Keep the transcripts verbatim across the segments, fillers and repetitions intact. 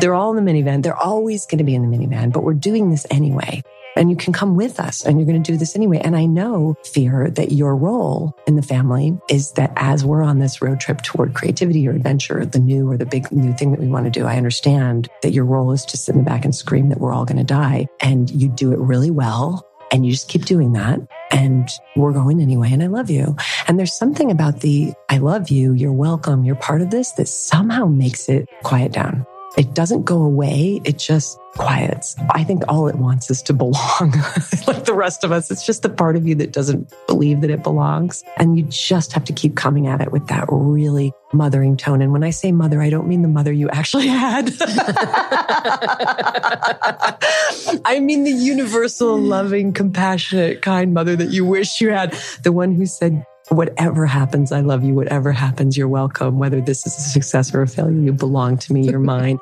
They're all in the minivan. They're always going to be in the minivan, but we're doing this anyway. And you can come with us and you're going to do this anyway. And I know, Fear, that your role in the family is that as we're on this road trip toward creativity or adventure, the new or the big new thing that we want to do, I understand that your role is to sit in the back and scream that we're all going to die. And you do it really well. And you just keep doing that. And we're going anyway. And I love you. And there's something about the, I love you, you're welcome, you're part of this, that somehow makes it quiet down. It doesn't go away. It just quiets. I think all it wants is to belong. Like the rest of us, it's just the part of you that doesn't believe that it belongs. And you just have to keep coming at it with that really mothering tone. And when I say mother, I don't mean the mother you actually had. I mean the universal, loving, compassionate, kind mother that you wish you had. The one who said, whatever happens, I love you. Whatever happens, you're welcome. Whether this is a success or a failure, you belong to me. You're mine.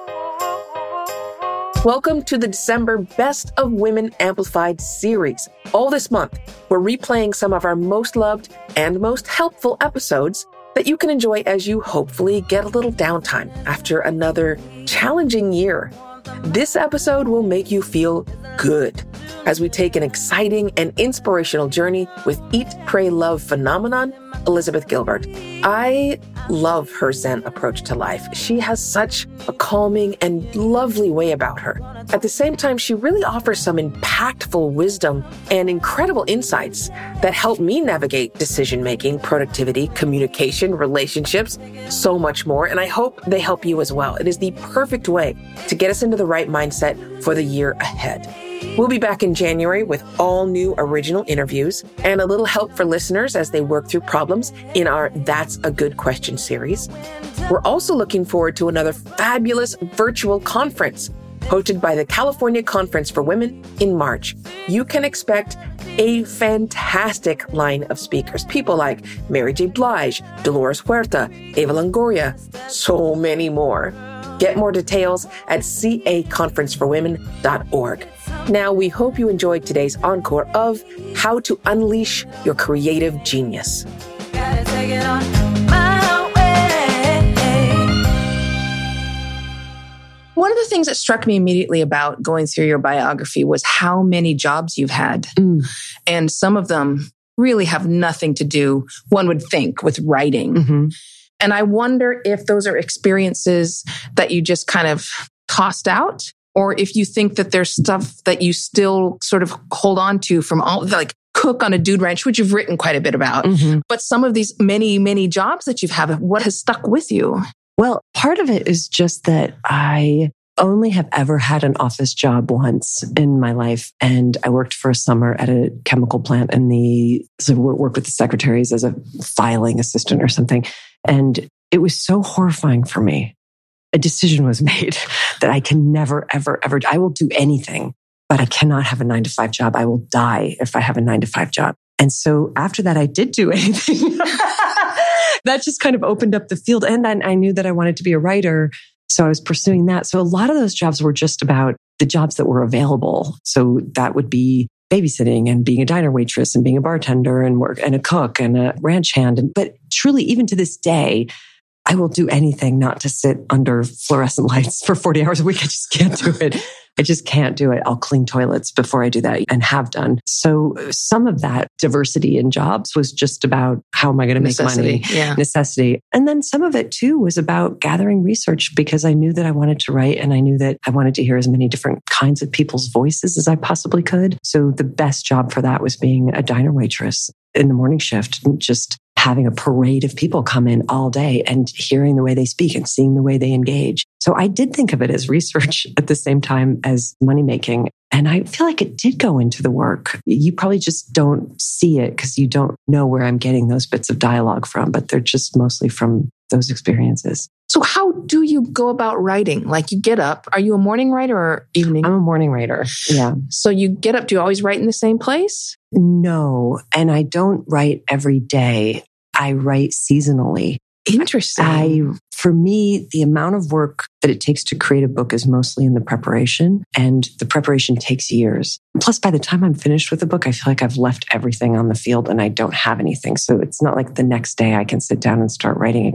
Welcome to the December Best of Women Amplified series. All this month, we're replaying some of our most loved and most helpful episodes that you can enjoy as you hopefully get a little downtime after another challenging year. This episode will make you feel good as we take an exciting and inspirational journey with Eat, Pray, Love phenomenon, Elizabeth Gilbert. I love her Zen approach to life. She has such a calming and lovely way about her. At the same time, she really offers some impactful wisdom and incredible insights that help me navigate decision-making, productivity, communication, relationships, so much more. And I hope they help you as well. It is the perfect way to get us into the right mindset for the year ahead. We'll be back in January with all new original interviews and a little help for listeners as they work through problems in our That's a Good Question series. We're also looking forward to another fabulous virtual conference hosted by the California Conference for Women in March. You can expect a fantastic line of speakers. People like Mary J. Blige, Dolores Huerta, Eva Longoria, so many more. Get more details at c a conference for women dot org. Now, we hope you enjoyed today's encore of How to Unleash Your Creative Genius. Gotta take it on my way. One of the things that struck me immediately about going through your biography was how many jobs you've had. Mm. And some of them really have nothing to do, one would think, with writing. Mm-hmm. And I wonder if those are experiences that you just kind of tossed out, or if you think that there's stuff that you still sort of hold on to from all, like Cook on a Dude Ranch, which you've written quite a bit about. Mm-hmm. But some of these many, many jobs that you've had, what has stuck with you? Well, part of it is just that I only have ever had an office job once in my life. And I worked for a summer at a chemical plant in the, so worked with the secretaries as a filing assistant or something. And it was so horrifying for me. A decision was made that I can never, ever, ever, I will do anything, but I cannot have a nine to five job. I will die if I have a nine to five job. And so after that, I did do anything. That just kind of opened up the field. And I, I knew that I wanted to be a writer. So I was pursuing that. So a lot of those jobs were just about the jobs that were available. So that would be babysitting and being a diner waitress and being a bartender and work and a cook and a ranch hand. And, but truly, even to this day, I will do anything not to sit under fluorescent lights for forty hours a week. I just can't do it. I just can't do it. I'll clean toilets before I do that and have done. So some of that diversity in jobs was just about how am I going to make money? Yeah. Necessity. And then some of it too was about gathering research because I knew that I wanted to write and I knew that I wanted to hear as many different kinds of people's voices as I possibly could. So the best job for that was being a diner waitress in the morning shift, just having a parade of people come in all day and hearing the way they speak and seeing the way they engage. So I did think of it as research at the same time as money making. And I feel like it did go into the work. You probably just don't see it because you don't know where I'm getting those bits of dialogue from, but they're just mostly from those experiences. So how do you go about writing? Like you get up, are you a morning writer or evening? I'm a morning writer. Yeah. So you get up, do you always write in the same place? No. And I don't write every day. I write seasonally. Interesting. I, for me, the amount of work that it takes to create a book is mostly in the preparation, and the preparation takes years. Plus, by the time I'm finished with the book, I feel like I've left everything on the field and I don't have anything. So it's not like the next day I can sit down and start writing again.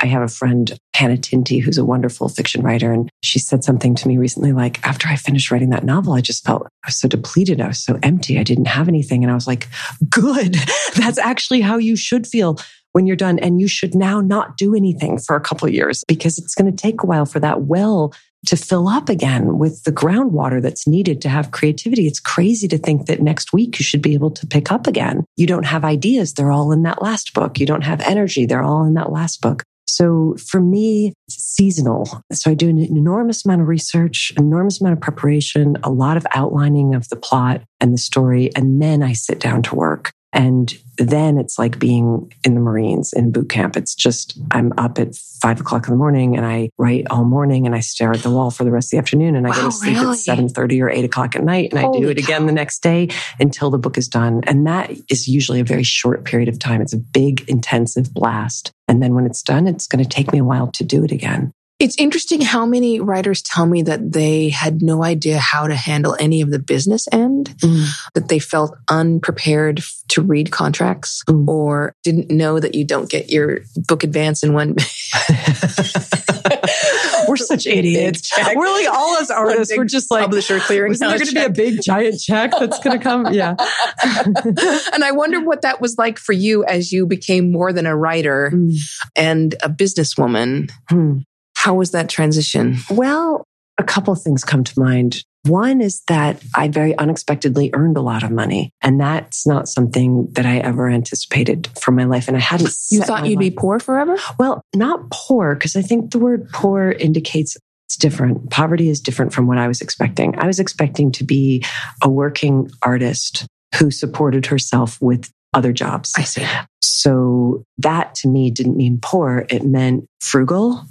I have a friend, Hannah Tinty, who's a wonderful fiction writer. And she said something to me recently, like, after I finished writing that novel, I just felt I was so depleted. I was so empty. I didn't have anything. And I was like, good. That's actually how you should feel when you're done. And you should now not do anything for a couple of years, because it's going to take a while for that well to fill up again with the groundwater that's needed to have creativity. It's crazy to think that next week you should be able to pick up again. You don't have ideas. They're all in that last book. You don't have energy. They're all in that last book. So for me, it's seasonal. So I do an enormous amount of research, an enormous amount of preparation, a lot of outlining of the plot and the story. And then I sit down to work. And then it's like being in the Marines in boot camp. It's just, I'm up at five o'clock in the morning and I write all morning and I stare at the wall for the rest of the afternoon. And I wow, go to sleep really? at seven thirty or eight o'clock at night. And Holy I do it again cow. the next day until the book is done. And that is usually a very short period of time. It's a big, intensive blast. And then when it's done, it's going to take me a while to do it again. It's interesting how many writers tell me that they had no idea how to handle any of the business end, mm. that they felt unprepared to read contracts mm. or didn't know that you don't get your book advance in one. We're such idiots. We're like all us artists. We're just like publisher clearing. Is there going to be a big giant check that's going to come? Yeah. And I wonder what that was like for you as you became more than a writer mm. and a businesswoman. Mm. How was that transition? Well, a couple of things come to mind. One is that I very unexpectedly earned a lot of money. And that's not something that I ever anticipated for my life. And I hadn't You thought you'd life. be poor forever? Well, not poor, because I think the word poor indicates it's different. Poverty is different from what I was expecting. I was expecting to be a working artist who supported herself with other jobs. I see. So that to me didn't mean poor. It meant frugal.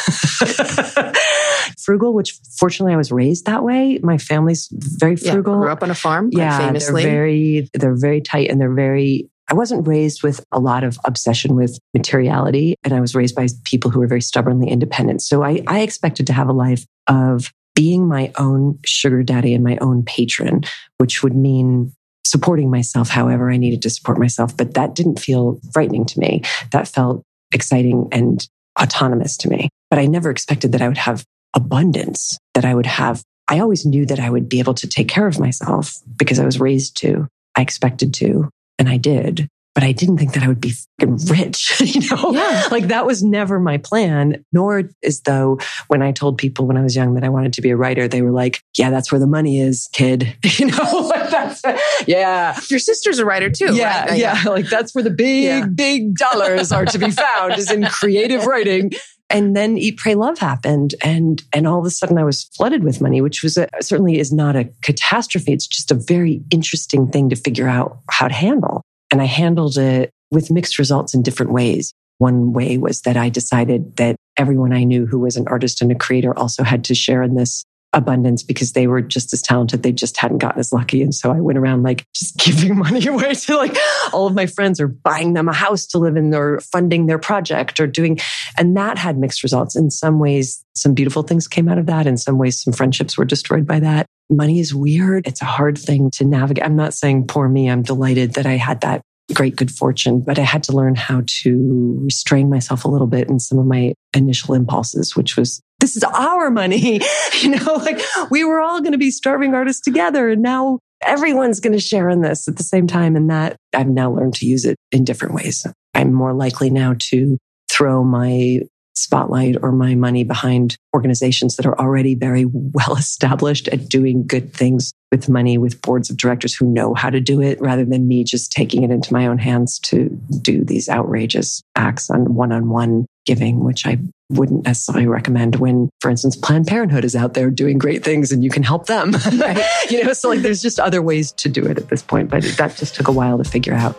Frugal, which fortunately I was raised that way. My family's very frugal. Yeah, grew up on a farm, quite yeah, famously. They're very, they're very tight and they're very, I wasn't raised with a lot of obsession with materiality. And I was raised by people who were very stubbornly independent. So I, I expected to have a life of being my own sugar daddy and my own patron, which would mean supporting myself however I needed to support myself. But that didn't feel frightening to me. That felt exciting and autonomous to me. But I never expected that I would have abundance, that I would have, I always knew that I would be able to take care of myself because I was raised to, I expected to, and I did. But I didn't think that I would be fucking rich, you know? Yeah. Like that was never my plan, nor as though when I told people when I was young that I wanted to be a writer, they were like, yeah, that's where the money is, kid. You know, like that's, yeah. Your sister's a writer too. Yeah. Right? Yeah. Like that's where the big, yeah. big dollars are to be found is in creative writing. And then Eat, Pray, Love happened. And, and all of a sudden I was flooded with money, which was a, certainly is not a catastrophe. It's just a very interesting thing to figure out how to handle. And I handled it with mixed results in different ways. One way was that I decided that everyone I knew who was an artist and a creator also had to share in this abundance because they were just as talented. They just hadn't gotten as lucky. And so I went around like just giving money away to like all of my friends or buying them a house to live in or funding their project or doing. And that had mixed results. In some ways, some beautiful things came out of that. In some ways, some friendships were destroyed by that. Money is weird. It's a hard thing to navigate. I'm not saying poor me. I'm delighted that I had that great good fortune, but I had to learn how to restrain myself a little bit in some of my initial impulses, which was, this is our money. You know, like we were all going to be starving artists together. And now everyone's going to share in this at the same time. And that I've now learned to use it in different ways. I'm more likely now to throw my spotlight or my money behind organizations that are already very well established at doing good things with money, with boards of directors who know how to do it, rather than me just taking it into my own hands to do these outrageous acts on one-on-one giving, which I wouldn't necessarily recommend when, for instance, Planned Parenthood is out there doing great things and you can help them. Right? You know, so like there's just other ways to do it at this point, but that just took a while to figure out.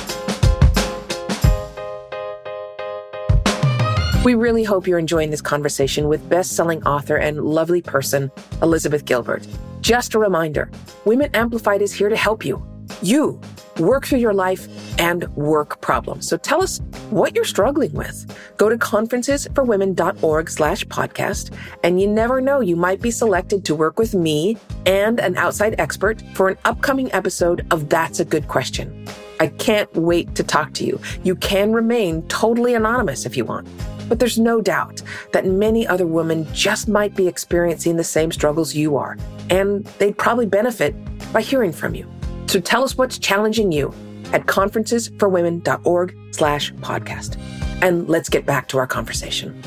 We really hope you're enjoying this conversation with best-selling author and lovely person, Elizabeth Gilbert. Just a reminder, Women Amplified is here to help you. You work through your life and work problems. So tell us what you're struggling with. Go to conferencesforwomen.org slash podcast, and you never know, you might be selected to work with me and an outside expert for an upcoming episode of That's a Good Question. I can't wait to talk to you. You can remain totally anonymous if you want. But there's no doubt that many other women just might be experiencing the same struggles you are, and they'd probably benefit by hearing from you. So tell us what's challenging you at conferencesforwomen.org slash podcast. And let's get back to our conversation.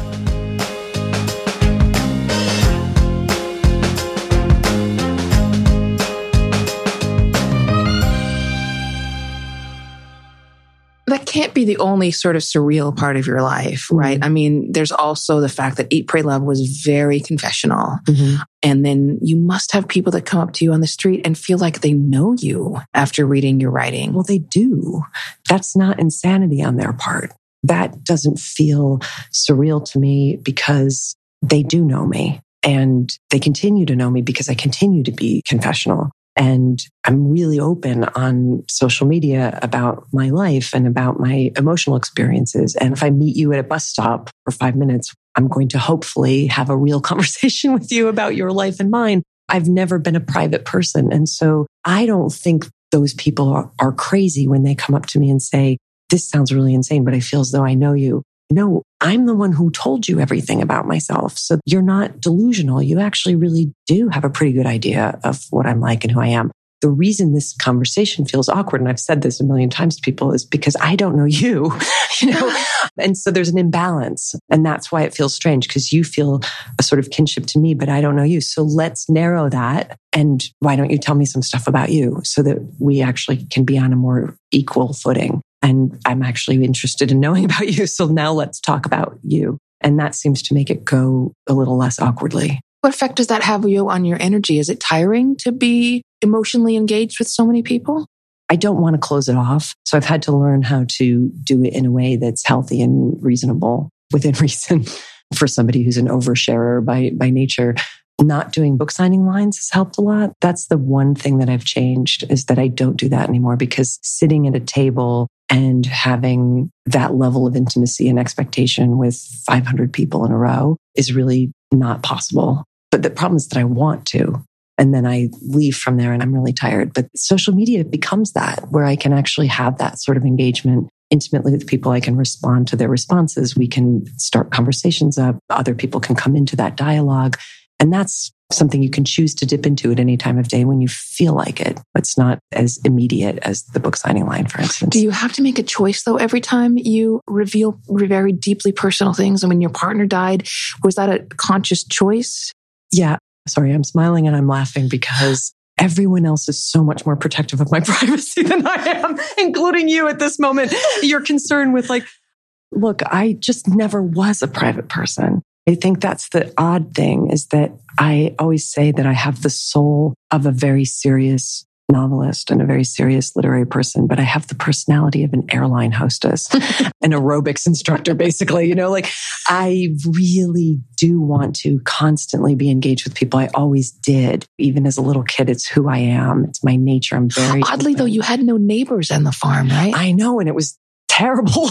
That can't be the only sort of surreal part of your life, right? Mm-hmm. I mean, there's also the fact that Eat, Pray, Love was very confessional. Mm-hmm. And then you must have people that come up to you on the street and feel like they know you after reading your writing. Well, they do. That's not insanity on their part. That doesn't feel surreal to me because they do know me and they continue to know me because I continue to be confessional. And I'm really open on social media about my life and about my emotional experiences. And if I meet you at a bus stop for five minutes, I'm going to hopefully have a real conversation with you about your life and mine. I've never been a private person. And so I don't think those people are, are crazy when they come up to me and say, this sounds really insane, but I feel as though I know you. No, I'm the one who told you everything about myself. So you're not delusional. You actually really do have a pretty good idea of what I'm like and who I am. The reason this conversation feels awkward, and I've said this a million times to people, is because I don't know you, you know? And so there's an imbalance. And that's why it feels strange, because you feel a sort of kinship to me, but I don't know you. So let's narrow that. And why don't you tell me some stuff about you so that we actually can be on a more equal footing? And I'm actually interested in knowing about you. So now let's talk about you. And that seems to make it go a little less awkwardly. What effect does that have you on your energy? Is it tiring to be emotionally engaged with so many people? I don't want to close it off. So I've had to learn how to do it in a way that's healthy and reasonable, within reason, for somebody who's an oversharer by, by nature. Not doing book signing lines has helped a lot. That's the one thing that I've changed, is that I don't do that anymore, because sitting at a table and having that level of intimacy and expectation with five hundred people in a row is really not possible. But the problem is that I want to. And then I leave from there and I'm really tired. But social media becomes that, where I can actually have that sort of engagement intimately with people. I can respond to their responses. We can start conversations up. Other people can come into that dialogue. And that's something you can choose to dip into at any time of day when you feel like it. It's not as immediate as the book signing line, for instance. Do you have to make a choice, though, every time you reveal very deeply personal things? And when your partner died, was that a conscious choice? Yeah. Sorry, I'm smiling and I'm laughing because everyone else is so much more protective of my privacy than I am, including you at this moment. You're concerned with like, look, I just never was a private person. I think that's the odd thing, is that I always say that I have the soul of a very serious novelist and a very serious literary person, but I have the personality of an airline hostess, an aerobics instructor, basically. You know, like I really do want to constantly be engaged with people. I always did. Even as a little kid, it's who I am. It's my nature. I'm very Oddly, open. Though, you had no neighbors on the farm, right? I know. And it was terrible.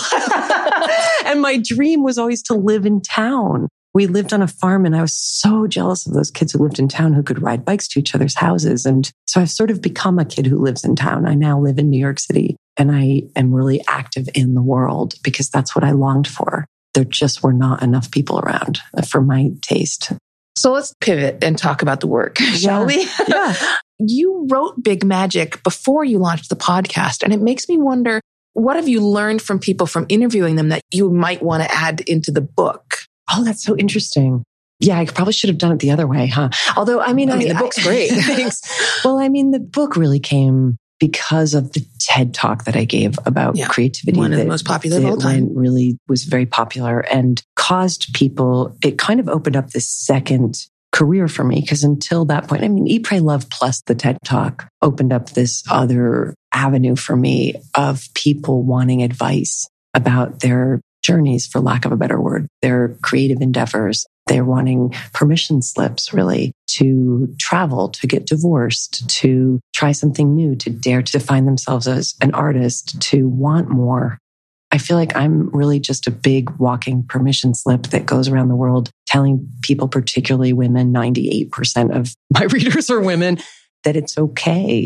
And my dream was always to live in town. We lived on a farm and I was so jealous of those kids who lived in town who could ride bikes to each other's houses. And so I've sort of become a kid who lives in town. I now live in New York City and I am really active in the world because that's what I longed for. There just were not enough people around for my taste. So let's pivot and talk about the work, shall we? Yeah. You wrote Big Magic before you launched the podcast. And it makes me wonder, what have you learned from people from interviewing them that you might want to add into the book? Oh, that's so interesting. Yeah, I probably should have done it the other way, huh? Although, I mean, I mean, I, the book's I, great. Thanks. Well, I mean, the book really came because of the TED Talk that I gave about yeah, creativity. One of that, the most popular of all time. Really was very popular and caused people, it kind of opened up this second career for me. Because until that point, I mean, Eat, Pray, Love plus the TED Talk opened up this other avenue for me of people wanting advice about their journeys, for lack of a better word, their creative endeavors. They're wanting permission slips, really, to travel, to get divorced, to try something new, to dare to define themselves as an artist, to want more. I feel like I'm really just a big walking permission slip that goes around the world telling people, particularly women, ninety-eight percent of my readers are women, that it's okay.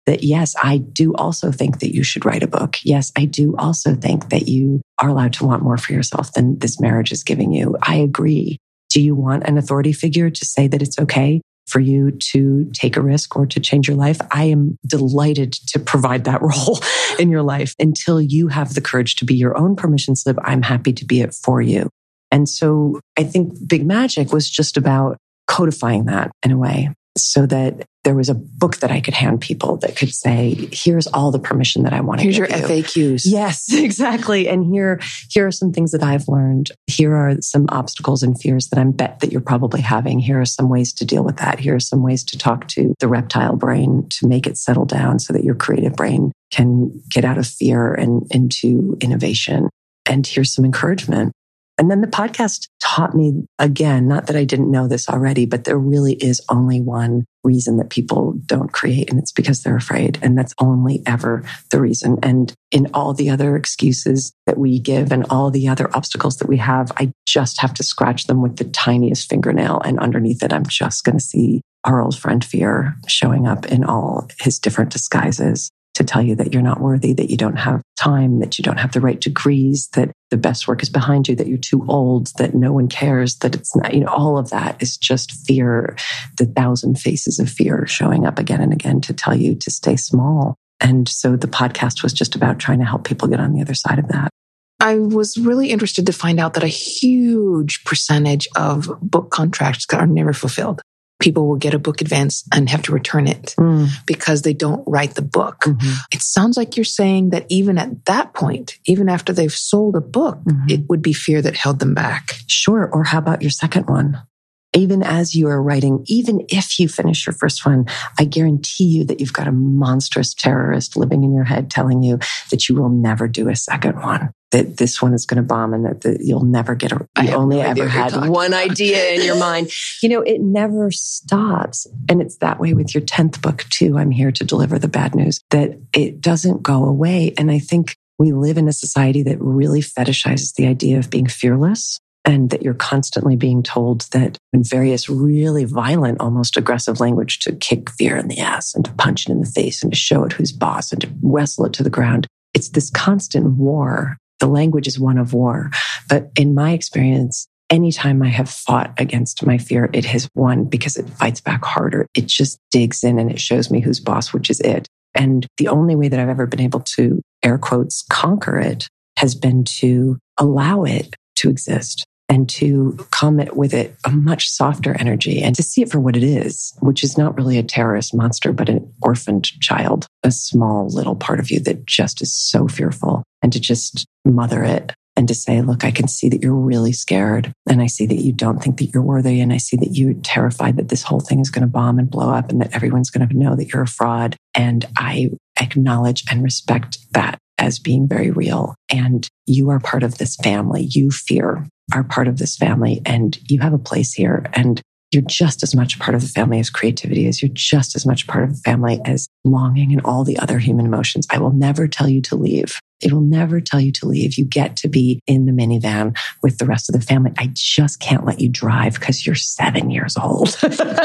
that, yes, I do also think that you should write a book. Yes, I do also think that you are allowed to want more for yourself than this marriage is giving you. I agree. Do you want an authority figure to say that it's okay for you to take a risk or to change your life? I am delighted to provide that role in your life. Until you have the courage to be your own permission slip, I'm happy to be it for you. And so I think Big Magic was just about codifying that in a way, so that there was a book that I could hand people that could say, here's all the permission that I want to Here's give your you. F A Qs. Yes, exactly. And here, here are some things that I've learned. Here are some obstacles and fears that I'm bet that you're probably having. Here are some ways to deal with that. Here are some ways to talk to the reptile brain to make it settle down so that your creative brain can get out of fear and into innovation. And here's some encouragement. And then the podcast taught me, again, not that I didn't know this already, but there really is only one reason that people don't create, and it's because they're afraid. And that's only ever the reason. And in all the other excuses that we give and all the other obstacles that we have, I just have to scratch them with the tiniest fingernail. And underneath it, I'm just going to see our old friend fear showing up in all his different disguises to tell you that you're not worthy, that you don't have time, that you don't have the right degrees, that the best work is behind you, that you're too old, that no one cares, that it's not, you know, all of that is just fear, the thousand faces of fear showing up again and again to tell you to stay small. And so the podcast was just about trying to help people get on the other side of that. I was really interested to find out that a huge percentage of book contracts are never fulfilled. People will get a book advance and have to return it mm. because they don't write the book. Mm-hmm. It sounds like you're saying that even at that point, even after they've sold a book, mm-hmm. it would be fear that held them back. Sure. Or how about your second one? Even as you are writing, even if you finish your first one, I guarantee you that you've got a monstrous terrorist living in your head telling you that you will never do a second one, that this one is going to bomb and that the, you'll never get a, you only ever had one idea in your mind. You know, it never stops. And it's that way with your tenth book too. I'm here to deliver the bad news, that it doesn't go away. And I think we live in a society that really fetishizes the idea of being fearless. And that you're constantly being told that in various really violent, almost aggressive language to kick fear in the ass and to punch it in the face and to show it who's boss and to wrestle it to the ground. It's this constant war. The language is one of war. But in my experience, anytime I have fought against my fear, it has won because it fights back harder. It just digs in and it shows me who's boss, which is it. And the only way that I've ever been able to, air quotes, conquer it has been to allow it to exist. And to come with it a much softer energy and to see it for what it is, which is not really a terrorist monster, but an orphaned child, a small little part of you that just is so fearful, and to just mother it and to say, look, I can see that you're really scared. And I see that you don't think that you're worthy. And I see that you're terrified that this whole thing is going to bomb and blow up and that everyone's going to know that you're a fraud. And I acknowledge and respect that as being very real. And you are part of this family. You, fear, are part of this family and you have a place here. And you're just as much part of the family as creativity is. You're just as much part of the family as longing and all the other human emotions. I will never tell you to leave. It will never tell you to leave. You get to be in the minivan with the rest of the family. I just can't let you drive because you're seven years old.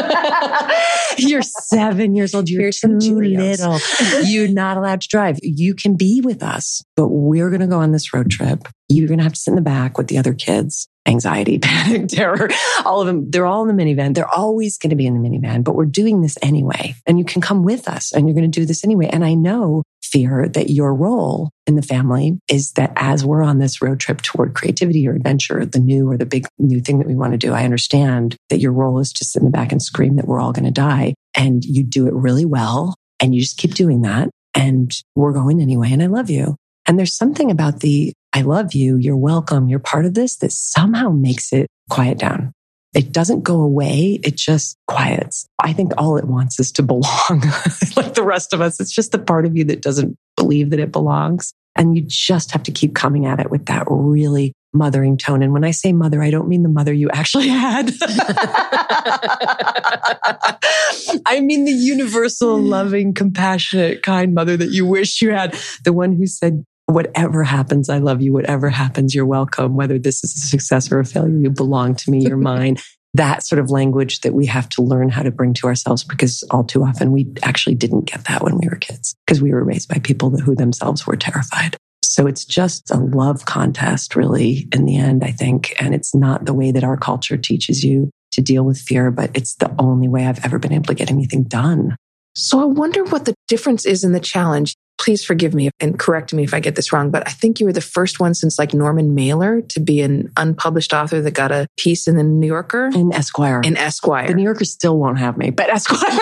You're seven years old. You're too little. You're not allowed to drive. You can be with us, but we're going to go on this road trip. You're going to have to sit in the back with the other kids. Anxiety, panic, terror, all of them. They're all in the minivan. They're always going to be in the minivan, but we're doing this anyway. And you can come with us and you're going to do this anyway. And I know, fear, that your role in the family is that as we're on this road trip toward creativity or adventure, the new or the big new thing that we want to do, I understand that your role is to sit in the back and scream that we're all going to die. And you do it really well. And you just keep doing that. And we're going anyway. And I love you. And there's something about the I love you, you're welcome, you're part of this that somehow makes it quiet down. It doesn't go away. It just quiets. I think all it wants is to belong. Like the rest of us, it's just the part of you that doesn't believe that it belongs. And you just have to keep coming at it with that really mothering tone. And when I say mother, I don't mean the mother you actually had. I mean the universal, loving, compassionate, kind mother that you wish you had. The one who said, whatever happens, I love you. Whatever happens, you're welcome. Whether this is a success or a failure, you belong to me. You're mine. that sort of language that we have to learn how to bring to ourselves, because all too often we actually didn't get that when we were kids because we were raised by people who themselves were terrified. So it's just a love contest, really, in the end, I think. And it's not the way that our culture teaches you to deal with fear, but it's the only way I've ever been able to get anything done. So I wonder what the difference is in the challenge. Please forgive me and correct me if I get this wrong, but I think you were the first one since like Norman Mailer to be an unpublished author that got a piece in the New Yorker. In Esquire. In Esquire. The New Yorker still won't have me, but Esquire.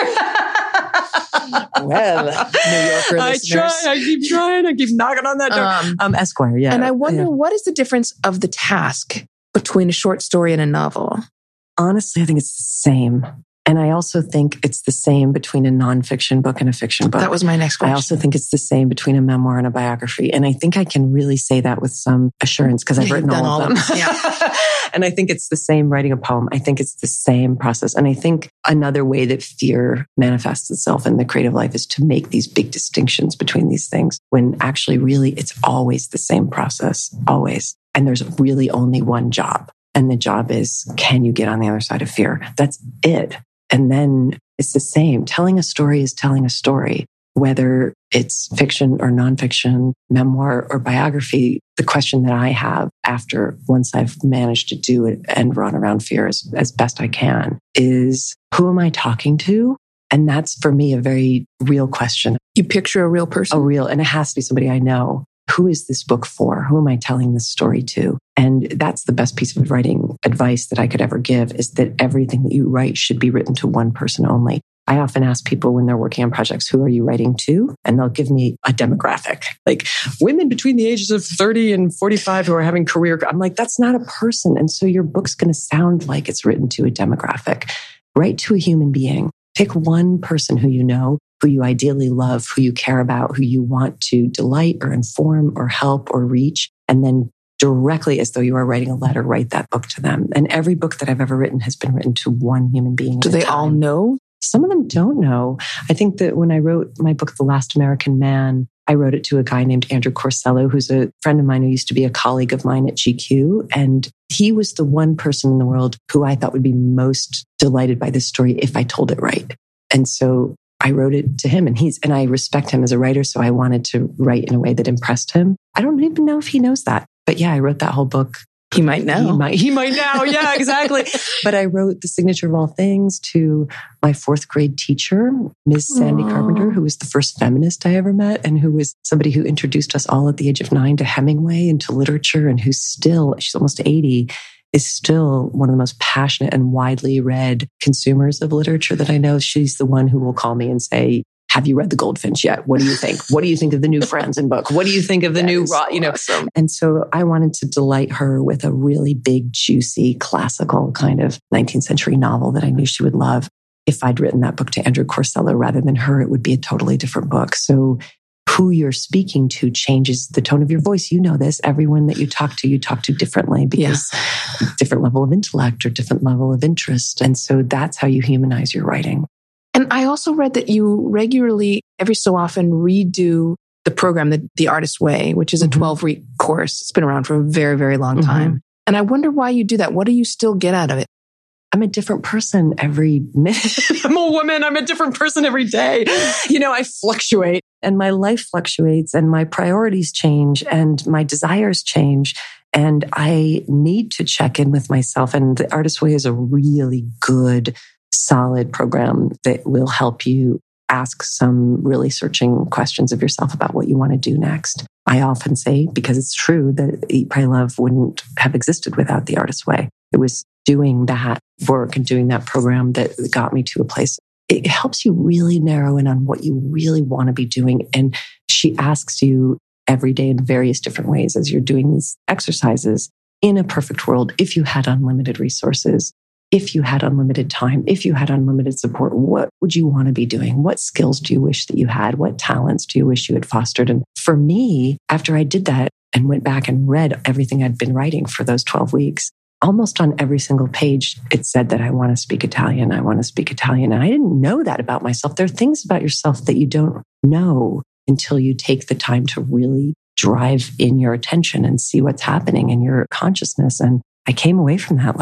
Well, New Yorker listeners. I try, I keep trying, I keep knocking on that door. Um, um, Esquire, yeah. And I wonder, yeah. what is the difference of the task between a short story and a novel? Honestly, I think it's the same. And I also think it's the same between a nonfiction book and a fiction book. That was my next question. I also think it's the same between a memoir and a biography. And I think I can really say that with some assurance because I've yeah, written all, all of them. of them. Yeah. And I think it's the same writing a poem. I think it's the same process. And I think another way that fear manifests itself in the creative life is to make these big distinctions between these things when actually really it's always the same process, always. And there's really only one job. And the job is, can you get on the other side of fear? That's it. And then it's the same. Telling a story is telling a story, whether it's fiction or nonfiction, memoir or biography. The question that I have after once I've managed to do it and run around fear as, as best I can is, who am I talking to? And that's for me a very real question. You picture a real person? A real, and it has to be somebody I know. Who is this book for? Who am I telling this story to? And that's the best piece of writing advice that I could ever give, is that everything that you write should be written to one person only. I often ask people when they're working on projects, who are you writing to? And they'll give me a demographic, like women between the ages of thirty and forty-five who are having career. I'm like, that's not a person. And so your book's going to sound like it's written to a demographic. Write to a human being. Pick one person who you know, who you ideally love, who you care about, who you want to delight or inform or help or reach. And then directly, as though you are writing a letter, write that book to them. And every book that I've ever written has been written to one human being. Do they all know? Some of them don't know. I think that when I wrote my book, The Last American Man, I wrote it to a guy named Andrew Corsello, who's a friend of mine who used to be a colleague of mine at G Q. And he was the one person in the world who I thought would be most delighted by this story if I told it right. And so I wrote it to him, and he's, and I respect him as a writer. So I wanted to write in a way that impressed him. I don't even know if he knows that, but yeah, I wrote that whole book. He might know. He might, he might now. Yeah, exactly. But I wrote The Signature of All Things to my fourth grade teacher, Miz Sandy Aww. Carpenter, who was the first feminist I ever met, and who was somebody who introduced us all at the age of nine to Hemingway and to literature, and who's still, she's almost eighty, is still one of the most passionate and widely read consumers of literature that I know. She's the one who will call me and say, have you read The Goldfinch yet? What do you think? What do you think of the new Franzen book? What do you think of the that new, so you know? Awesome. And so I wanted to delight her with a really big, juicy, classical kind of nineteenth century novel that I knew she would love. If I'd written that book to Andrew Corsello rather than her, it would be a totally different book. So who you're speaking to changes the tone of your voice. You know this. Everyone that you talk to, you talk to differently because yeah. different level of intellect or different level of interest. And so that's how you humanize your writing. And I also read that you regularly, every so often, redo the program, The, the Artist's Way, which is a twelve-week course. It's been around for a very, very long time. Mm-hmm. And I wonder why you do that. What do you still get out of it? I'm a different person every minute. I'm a woman. I'm a different person every day. You know, I fluctuate and my life fluctuates and my priorities change and my desires change. And I need to check in with myself. And The Artist's Way is a really good, solid program that will help you ask some really searching questions of yourself about what you want to do next. I often say, because it's true, that Eat, Pray, Love wouldn't have existed without The Artist's Way. It was doing that work and doing that program that got me to a place. It helps you really narrow in on what you really want to be doing. And she asks you every day in various different ways as you're doing these exercises. In a perfect world, if you had unlimited resources, if you had unlimited time, if you had unlimited support, what would you want to be doing? What skills do you wish that you had? What talents do you wish you had fostered? And for me, after I did that and went back and read everything I'd been writing for those twelve weeks, almost on every single page, it said that I want to speak Italian. I want to speak Italian. And I didn't know that about myself. There are things about yourself that you don't know until you take the time to really drive in your attention and see what's happening in your consciousness. And I came away from that like,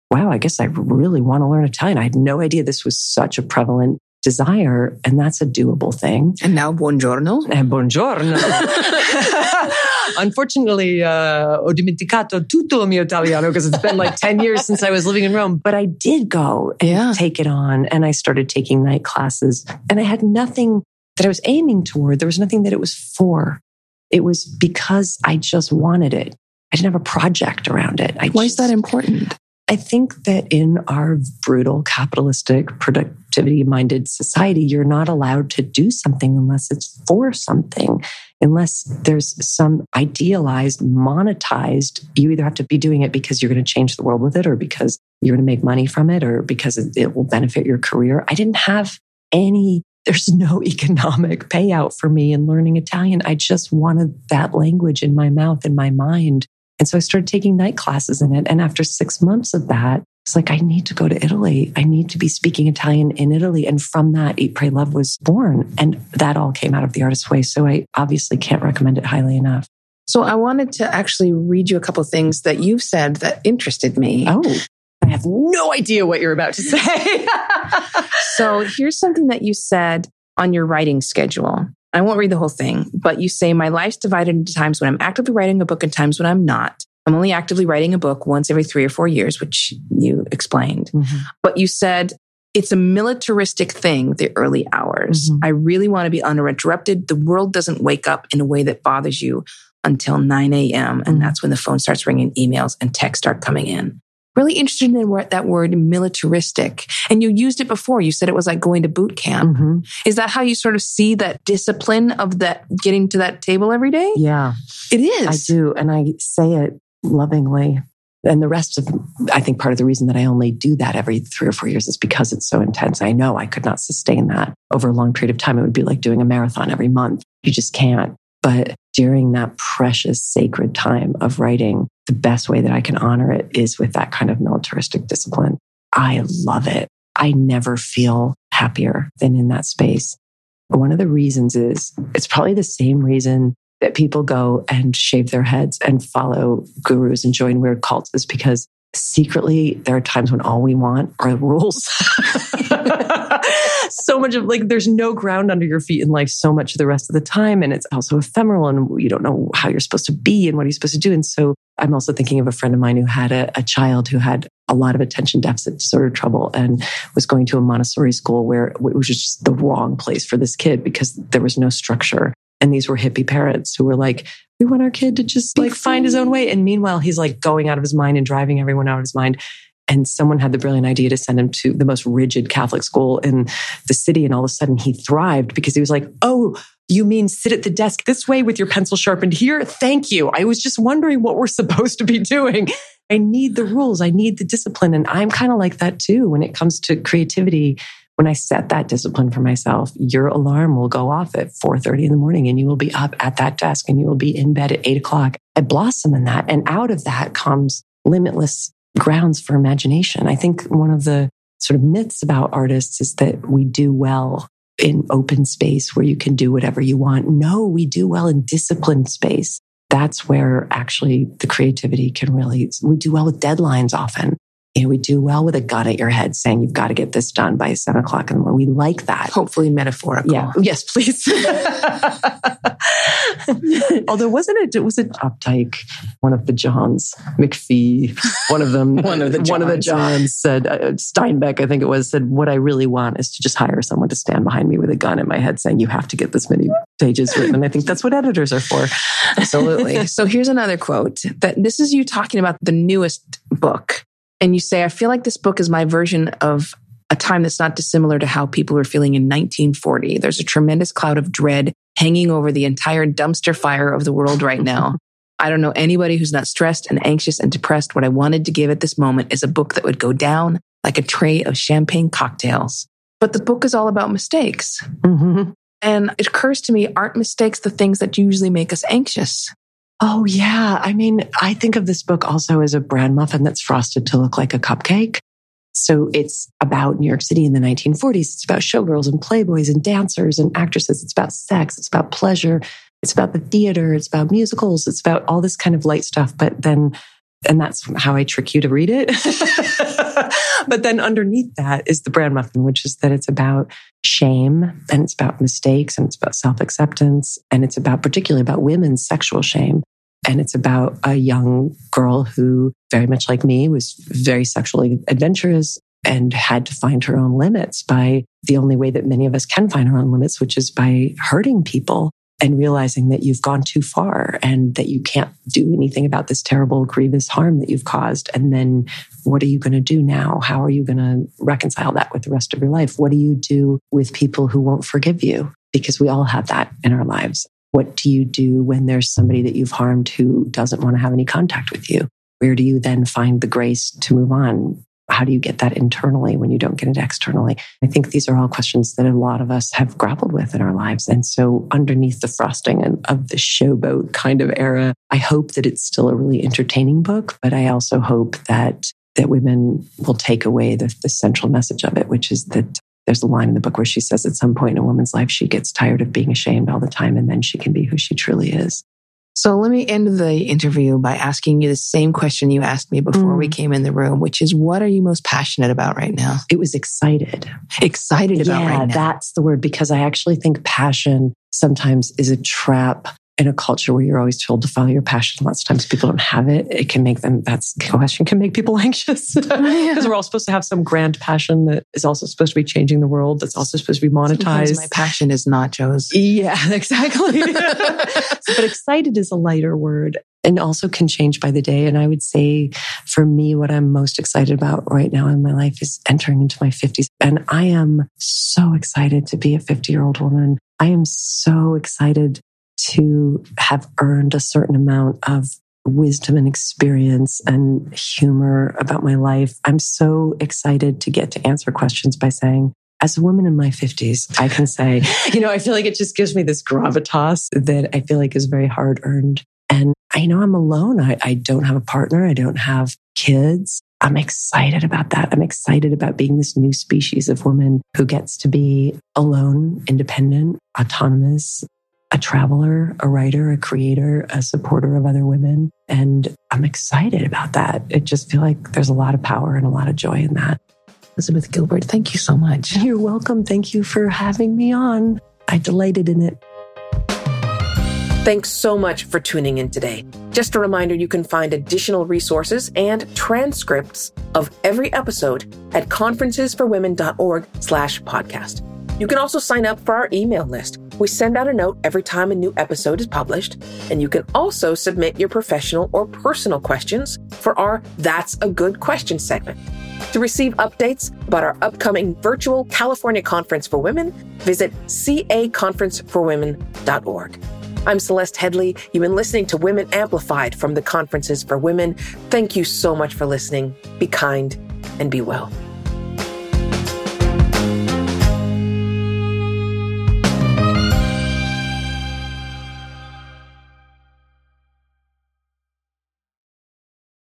wow, I guess I really want to learn Italian. I had no idea this was such a prevalent desire, and that's a doable thing. And now, buongiorno. And buongiorno. Unfortunately, uh, ho dimenticato tutto il mio italiano because it's been like ten years since I was living in Rome. But I did go and yeah. take it on, and I started taking night classes, and I had nothing that I was aiming toward. There was nothing that it was for. It was because I just wanted it. I didn't have a project around it. I Why just, is that important? I think that in our brutal, capitalistic, productivity-minded society, you're not allowed to do something unless it's for something, unless there's some idealized, monetized, you either have to be doing it because you're going to change the world with it, or because you're going to make money from it, or because it will benefit your career. I didn't have any, there's no economic payout for me in learning Italian. I just wanted that language in my mouth, in my mind. And so I started taking night classes in it. And after six months of that, it's like, I need to go to Italy. I need to be speaking Italian in Italy. And from that, Eat, Pray, Love was born. And that all came out of The Artist's Way. So I obviously can't recommend it highly enough. So I wanted to actually read you a couple of things that you've said that interested me. Oh, I have no idea what you're about to say. So here's something that you said on your writing schedule. I won't read the whole thing, but you say, my life's divided into times when I'm actively writing a book and times when I'm not. I'm only actively writing a book once every three or four years, which you explained. Mm-hmm. But you said, it's a militaristic thing, the early hours. Mm-hmm. I really want to be uninterrupted. The world doesn't wake up in a way that bothers you until nine a.m. And mm-hmm. that's when the phone starts ringing, emails and texts start coming in. Really interested in that word militaristic. And you used it before. You said it was like going to boot camp. Mm-hmm. Is that how you sort of see that discipline of that getting to that table every day? Yeah. It is. I do. And I say it lovingly. And the rest of, I think part of the reason that I only do that every three or four years is because it's so intense. I know I could not sustain that over a long period of time. It would be like doing a marathon every month. You just can't. But during that precious, sacred time of writing, the best way that I can honor it is with that kind of militaristic discipline. I love it. I never feel happier than in that space. One of the reasons is, it's probably the same reason that people go and shave their heads and follow gurus and join weird cults, is because secretly there are times when all we want are rules. So much of like, there's no ground under your feet in life so much of the rest of the time. And it's also ephemeral and you don't know how you're supposed to be and what you're supposed to do. And so I'm also thinking of a friend of mine who had a, a child who had a lot of attention deficit disorder trouble and was going to a Montessori school where it was just the wrong place for this kid because there was no structure. And these were hippie parents who were like, we want our kid to just like find his own way. And meanwhile, he's like going out of his mind and driving everyone out of his mind. And someone had the brilliant idea to send him to the most rigid Catholic school in the city. And all of a sudden he thrived because he was like, oh, you mean sit at the desk this way with your pencil sharpened here? Thank you. I was just wondering what we're supposed to be doing. I need the rules. I need the discipline. And I'm kind of like that too when it comes to creativity. When I set that discipline for myself, your alarm will go off at four thirty in the morning and you will be up at that desk and you will be in bed at eight o'clock. I blossom in that. And out of that comes limitless grounds for imagination. I think one of the sort of myths about artists is that we do well in open space where you can do whatever you want. No, we do well in disciplined space. That's where actually the creativity can really, we do well with deadlines often. You know, we do well with a gun at your head saying you've got to get this done by seven o'clock in the morning. We like that. Hopefully metaphorical. Yeah. Yes, please. Although wasn't it, it was it Updike, one of the Johns, McPhee, one of them, one of the Johns, one of the Johns said, uh, Steinbeck, I think it was, said, what I really want is to just hire someone to stand behind me with a gun in my head saying, you have to get this many pages written. And I think that's what editors are for. Absolutely. So here's another quote that this is you talking about the newest book. And you say, I feel like this book is my version of a time that's not dissimilar to how people were feeling in nineteen forty. There's a tremendous cloud of dread hanging over the entire dumpster fire of the world right now. I don't know anybody who's not stressed and anxious and depressed. What I wanted to give at this moment is a book that would go down like a tray of champagne cocktails. But the book is all about mistakes. Mm-hmm. And it occurs to me, aren't mistakes the things that usually make us anxious? Oh, yeah. I mean, I think of this book also as a bran muffin that's frosted to look like a cupcake. So it's about New York City in the nineteen forties. It's about showgirls and playboys and dancers and actresses. It's about sex. It's about pleasure. It's about the theater. It's about musicals. It's about all this kind of light stuff. But then And that's how I trick you to read it. But then underneath that is the bran muffin, which is that it's about shame and it's about mistakes and it's about self-acceptance. And it's about particularly about women's sexual shame. And it's about a young girl who, very much like me, was very sexually adventurous and had to find her own limits by the only way that many of us can find our own limits, which is by hurting people and realizing that you've gone too far and that you can't do anything about this terrible, grievous harm that you've caused. And then what are you going to do now? How are you going to reconcile that with the rest of your life? What do you do with people who won't forgive you? Because we all have that in our lives. What do you do when there's somebody that you've harmed who doesn't want to have any contact with you? Where do you then find the grace to move on? How do you get that internally when you don't get it externally? I think these are all questions that a lot of us have grappled with in our lives. And so underneath the frosting of the showboat kind of era, I hope that it's still a really entertaining book, but I also hope that that women will take away the, the central message of it, which is that there's a line in the book where she says at some point in a woman's life, she gets tired of being ashamed all the time, and then she can be who she truly is. So let me end the interview by asking you the same question you asked me before mm. we came in the room, which is, what are you most passionate about right now? It was excited. Excited about yeah, right now. That's the word, because I actually think passion sometimes is a trap in a culture where you're always told to follow your passion. Lots of times people don't have it. It can make them, that's question can make people anxious because yeah. we're all supposed to have some grand passion that is also supposed to be changing the world. That's also supposed to be monetized. Sometimes my passion is nachos. Yeah, exactly. But excited is a lighter word and also can change by the day. And I would say for me, what I'm most excited about right now in my life is entering into my fifties. And I am so excited to be a fifty-year-old woman. I am so excited to have earned a certain amount of wisdom and experience and humor about my life. I'm so excited to get to answer questions by saying, as a woman in my fifties, I can say, you know, I feel like it just gives me this gravitas that I feel like is very hard earned. And I know I'm alone. I, I don't have a partner. I don't have kids. I'm excited about that. I'm excited about being this new species of woman who gets to be alone, independent, autonomous, a traveler, a writer, a creator, a supporter of other women. And I'm excited about that. I just feel like there's a lot of power and a lot of joy in that. Elizabeth Gilbert, thank you so much. You're welcome. Thank you for having me on. I delighted in it. Thanks so much for tuning in today. Just a reminder, you can find additional resources and transcripts of every episode at conferencesforwomen.org slash podcast. You can also sign up for our email list. We send out a note every time a new episode is published, and you can also submit your professional or personal questions for our That's a Good Question segment. To receive updates about our upcoming virtual California Conference for Women, visit c a conference for women dot org. I'm Celeste Headlee. You've been listening to Women Amplified from the Conferences for Women. Thank you so much for listening. Be kind and be well.